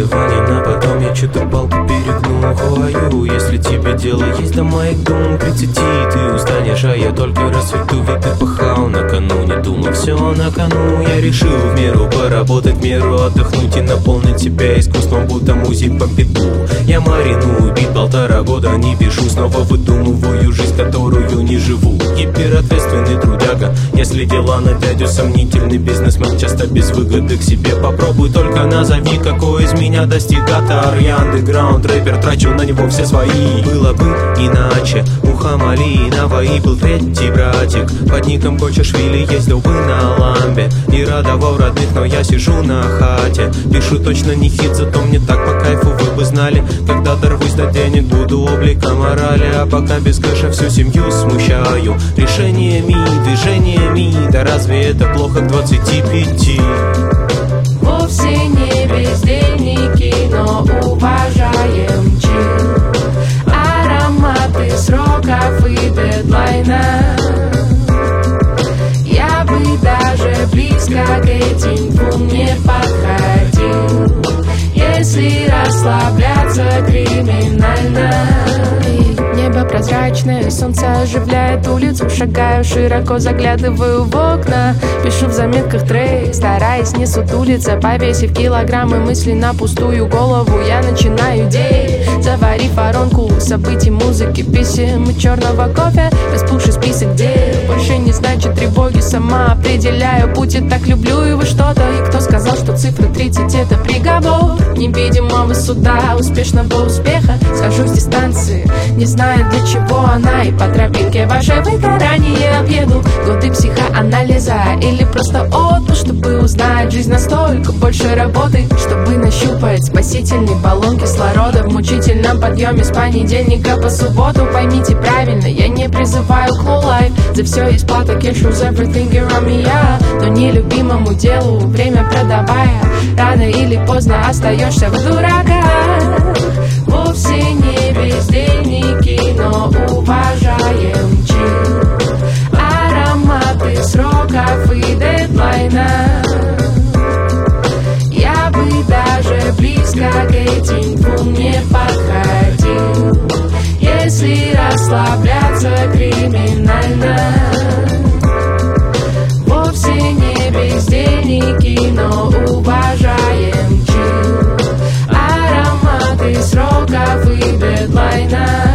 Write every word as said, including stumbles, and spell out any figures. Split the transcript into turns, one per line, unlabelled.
зазывание на потом, я чё-то палку перегнул. Хою, если тебе дело есть до моих дум тридцати, ты устанешь, а я только расцвету. Ведь ты пахал накануне, думал, все на кону. Я решил в меру поработать, в меру отдохнуть и наполнить себя искусством, будто музей Помпиду. Я мариную бит полтора года, не пишу, снова выдумываю жизнь, которую не живу. Гиперответственный трудяга, если дела на дядю сомнительный бизнесмен, часто без выгоды к себе. Попробуй только назови, какой из меня достигатор. Я андеграунд рэпер, трачу на него все свои. Было бы иначе, у Хамали и Наваи был третий братик под ником Кочашвили, ездил бы на ламбе и радовал родных, но я сижу на хате. Пишу точно не хит, зато мне так по кайфу, вы бы знали. Когда дорвусь до денег, буду облика морали, а пока без кэша всю семью смущаю решениями, движениями. Да разве это плохо к двадцати пяти?
Вовсе не бездельники, но уважаем чин, ароматы сроков и дедлайна. Я бы даже близко к этим двум не подходил, если расслабляться криминально. Небо прозрачное, солнце оживляет улицу. Шагаю широко, заглядываю в окна. Пишу в заметках трек, стараясь не сутулиться. Повесив килограммы мыслей на пустую голову, я начинаю день, заварив воронку событий, музыки, писем и черного кофе. Распухший список дел больше не значит тревоги. Сама определяю путь, и так люблю его что-то. И кто сказал, что цифра тридцать это приговор невидимого суда, успешного успеха? Схожу с дистанции, не знаю для чего она, и по тропинке ваше выгорание объеду. Годы психоанализа или просто отпуск, чтобы узнать жизнь настолько больше работы, чтобы нащупать спасительный баллон кислорода в мучительном подъеме с понедельника по субботу. Поймите правильно, я не призываю к low life, за все есть плата, cash rules everything around me, yeah. Но нелюбимому делу время продавая, рано или поздно остаешься в дураках. Вовсе не бездельники, но уважаем чин, ароматы сроков и дедлайна. Я бы даже близко к этим двум не подходил, если расслабляться криминально. Вовсе не бездельники, но уважаем чин, ароматы сроков и дедлайна.